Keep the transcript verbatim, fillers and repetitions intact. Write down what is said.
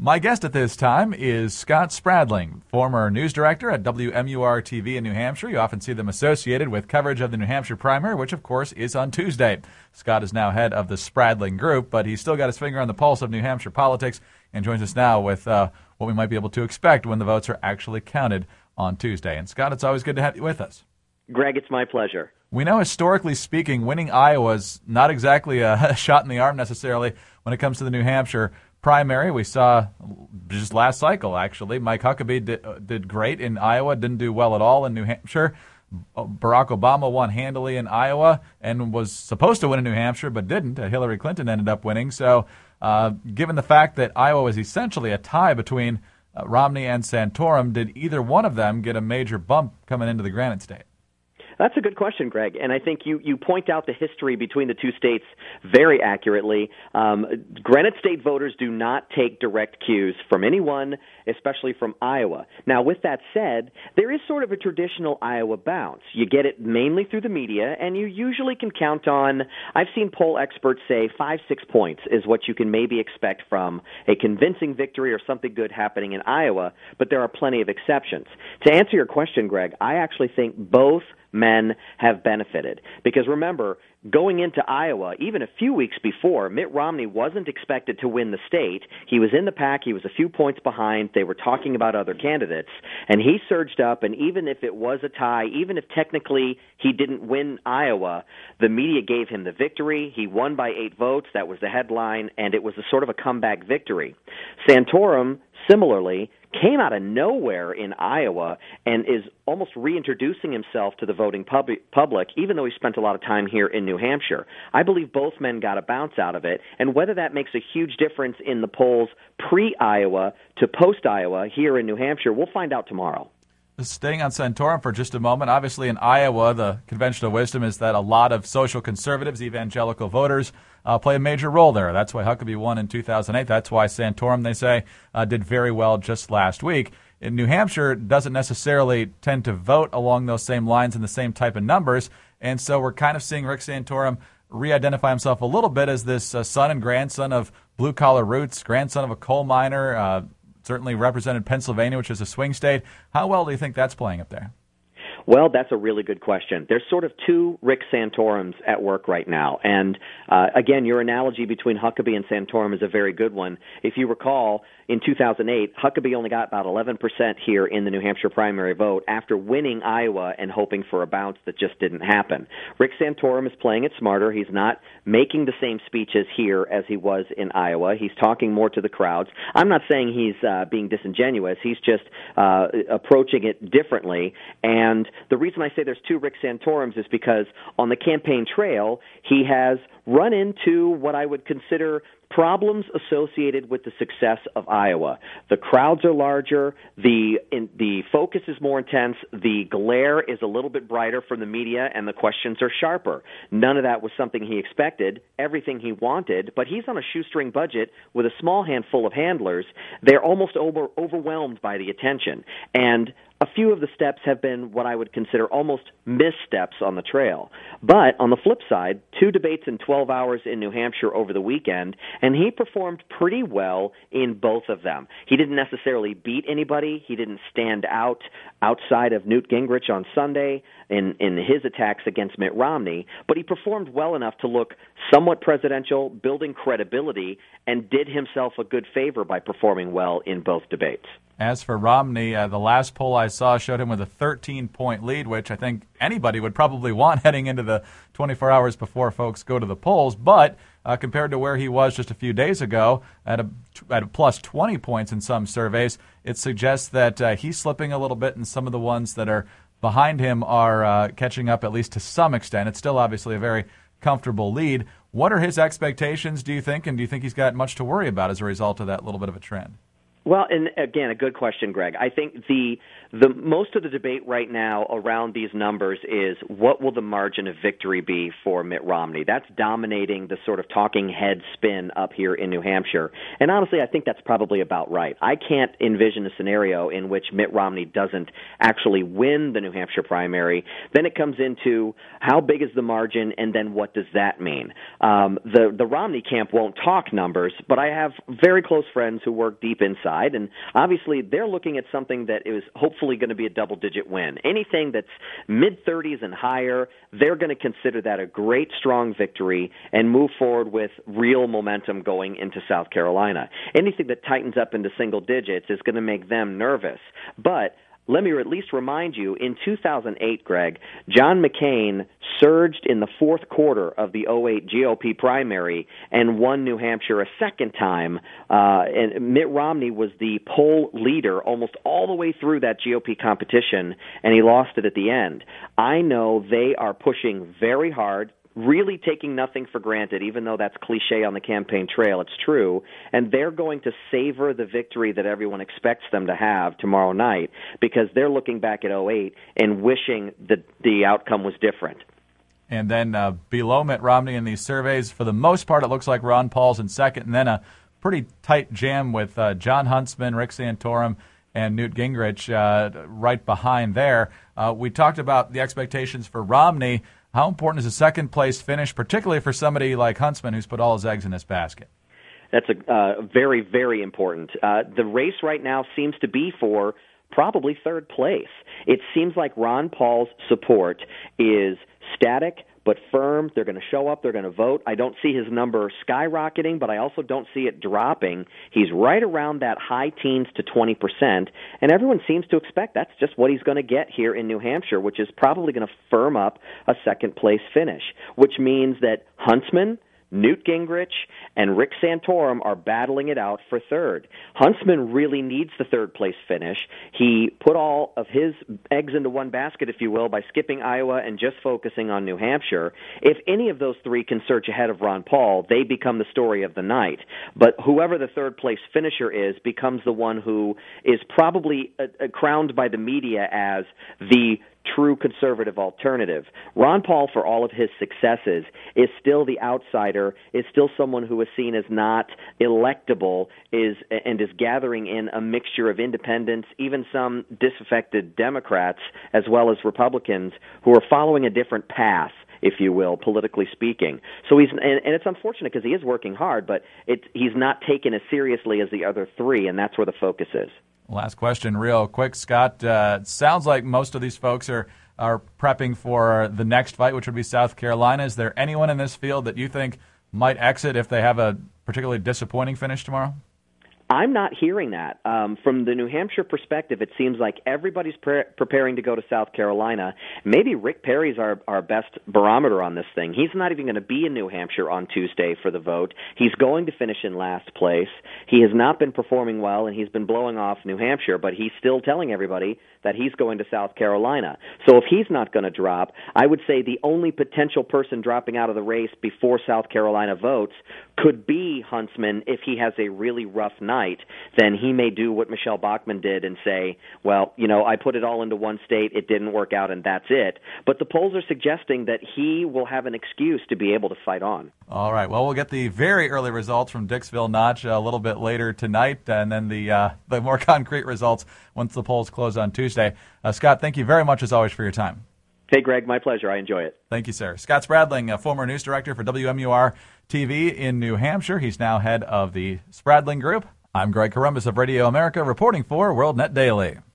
My guest at this time is Scott Spradling, former news director at W M U R T V in New Hampshire. You often see them associated with coverage of the New Hampshire primary, which, of course, is on Tuesday. Scott is now head of the Spradling Group, but he's still got his finger on the pulse of New Hampshire politics and joins us now with uh, what we might be able to expect when the votes are actually counted on Tuesday. And, Scott, it's always good to have you with us. Greg, it's my pleasure. We know, historically speaking, winning Iowa is not exactly a shot in the arm necessarily when it comes to the New Hampshire primary. We saw just last cycle, actually. Mike Huckabee did, uh, did great in Iowa, didn't do well at all in New Hampshire. Barack Obama won handily in Iowa and was supposed to win in New Hampshire, but didn't. Uh, Hillary Clinton ended up winning. So uh, given the fact that Iowa was essentially a tie between uh, Romney and Santorum, did either one of them get a major bump coming into the Granite State? That's a good question, Greg, and I think you, you point out the history between the two states very accurately. Um, Granite State voters do not take direct cues from anyone, especially from Iowa. Now, with that said, there is sort of a traditional Iowa bounce. You get it mainly through the media, and you usually can count on, I've seen poll experts say five, six points is what you can maybe expect from a convincing victory or something good happening in Iowa, but there are plenty of exceptions. To answer your question, Greg, I actually think both men have benefited. Because remember, going into Iowa, even a few weeks before, Mitt Romney wasn't expected to win the state. He was in the pack. He was a few points behind. They were talking about other candidates. And he surged up, and even if it was a tie, even if technically he didn't win Iowa, the media gave him the victory. He won by eight votes. That was the headline, and it was a sort of a comeback victory. Santorum, similarly, came out of nowhere in Iowa and is almost reintroducing himself to the voting pub- public, even though he spent a lot of time here in New Hampshire. I believe both men got a bounce out of it, and whether that makes a huge difference in the polls pre-Iowa to post-Iowa here in New Hampshire, we'll find out tomorrow. Staying on Santorum for just a moment, obviously in Iowa, the conventional wisdom is that a lot of social conservatives, evangelical voters, uh, play a major role there. That's why Huckabee won in two thousand eight. That's why Santorum, they say, uh, did very well just last week. In New Hampshire, doesn't necessarily tend to vote along those same lines and the same type of numbers, and so we're kind of seeing Rick Santorum re-identify himself a little bit as this uh, son and grandson of blue-collar roots, grandson of a coal miner, uh, certainly represented Pennsylvania, which is a swing state. How well do you think that's playing up there? Well, that's a really good question. There's sort of two Rick Santorums at work right now. And, uh, again, your analogy between Huckabee and Santorum is a very good one. If you recall, in two thousand eight, Huckabee only got about eleven percent here in the New Hampshire primary vote after winning Iowa and hoping for a bounce that just didn't happen. Rick Santorum is playing it smarter. He's not making the same speeches here as he was in Iowa. He's talking more to the crowds. I'm not saying he's uh, being disingenuous. He's just uh, approaching it differently. And the reason I say there's two Rick Santorums is because on the campaign trail, he has run into what I would consider problems associated with the success of Iowa. The crowds are larger, the in, the focus is more intense, the glare is a little bit brighter from the media, and the questions are sharper. None of that was something he expected, everything he wanted, but he's on a shoestring budget with a small handful of handlers. They're almost over, overwhelmed by the attention. And a few of the steps have been what I would consider almost missteps on the trail. But on the flip side, two debates in twelve hours in New Hampshire over the weekend, and he performed pretty well in both of them. He didn't necessarily beat anybody. He didn't stand out outside of Newt Gingrich on Sunday in, in his attacks against Mitt Romney, but he performed well enough to look somewhat presidential, building credibility, and did himself a good favor by performing well in both debates. As for Romney, uh, the last poll I saw showed him with a thirteen-point lead, which I think anybody would probably want heading into the twenty-four hours before folks go to the polls. But uh, compared to where he was just a few days ago, at a, at a plus twenty points in some surveys, it suggests that uh, he's slipping a little bit, and some of the ones that are behind him are uh, catching up, at least to some extent. It's still obviously a very comfortable lead. What are his expectations, do you think, and do you think he's got much to worry about as a result of that little bit of a trend? Well, and again, a good question, Greg. I think the the most of the debate right now around these numbers is what will the margin of victory be for Mitt Romney? That's dominating the sort of talking head spin up here in New Hampshire. And honestly, I think that's probably about right. I can't envision a scenario in which Mitt Romney doesn't actually win the New Hampshire primary. Then it comes into how big is the margin, and then what does that mean? Um, the the Romney camp won't talk numbers, but I have very close friends who work deep inside, and obviously they're looking at something that is hopefully going to be a double-digit win. Anything that's mid-thirties and higher, they're going to consider that a great, strong victory and move forward with real momentum going into South Carolina. Anything that tightens up into single digits is going to make them nervous. But let me at least remind you, in two thousand eight, Greg, John McCain surged in the fourth quarter of the oh eight G O P primary and won New Hampshire a second time. Uh, and Mitt Romney was the poll leader almost all the way through that G O P competition, and he lost it at the end. I know they are pushing very hard, really taking nothing for granted, even though that's cliche on the campaign trail. It's true. And they're going to savor the victory that everyone expects them to have tomorrow night because they're looking back at oh eight and wishing that the outcome was different. And then uh, below Mitt Romney in these surveys, for the most part, it looks like Ron Paul's in second, and then a pretty tight jam with uh, Jon Huntsman, Rick Santorum, and Newt Gingrich uh, right behind there. Uh, we talked about the expectations for Romney. How important is a second-place finish, particularly for somebody like Huntsman who's put all his eggs in this basket? That's a uh, very, very important. Uh, the race right now seems to be for probably third place. It seems like Ron Paul's support is static but firm. They're going to show up. They're going to vote. I don't see his number skyrocketing, but I also don't see it dropping. He's right around that high teens to twenty percent, and everyone seems to expect that's just what he's going to get here in New Hampshire, which is probably going to firm up a second-place finish, which means that Huntsman, Newt Gingrich, and Rick Santorum are battling it out for third. Huntsman really needs the third-place finish. He put all of his eggs into one basket, if you will, by skipping Iowa and just focusing on New Hampshire. If any of those three can surge ahead of Ron Paul, they become the story of the night. But whoever the third-place finisher is becomes the one who is probably uh, uh, crowned by the media as the true conservative alternative. Ron Paul, for all of his successes, is still the outsider, is still someone who is seen as not electable, is and is gathering in a mixture of independents, even some disaffected Democrats, as well as Republicans, who are following a different path, if you will, politically speaking. So he's, and, and it's unfortunate because he is working hard, but it, he's not taken as seriously as the other three, and that's where the focus is. Last question real quick, Scott. Uh, it sounds like most of these folks are, are prepping for the next fight, which would be South Carolina. Is there anyone in this field that you think might exit if they have a particularly disappointing finish tomorrow? I'm not hearing that. Um, from the New Hampshire perspective, it seems like everybody's pre- preparing to go to South Carolina. Maybe Rick Perry's our, our best barometer on this thing. He's not even going to be in New Hampshire on Tuesday for the vote. He's going to finish in last place. He has not been performing well, and he's been blowing off New Hampshire, but he's still telling everybody that he's going to South Carolina. So if he's not going to drop, I would say the only potential person dropping out of the race before South Carolina votes could be Huntsman if he has a really rough night. Then he may do what Michelle Bachmann did and say, well, you know, I put it all into one state, it didn't work out, and that's it. But the polls are suggesting that he will have an excuse to be able to fight on. All right. Well, we'll get the very early results from Dixville Notch a little bit later tonight, and then the uh, the more concrete results once the polls close on Tuesday. Uh, Scott, thank you very much, as always, for your time. Hey, Greg, my pleasure. I enjoy it. Thank you, sir. Scott Spradling, a former news director for W M U R T V in New Hampshire. He's now head of the Spradling Group. I'm Greg Corombos of Radio America, reporting for WorldNet Daily.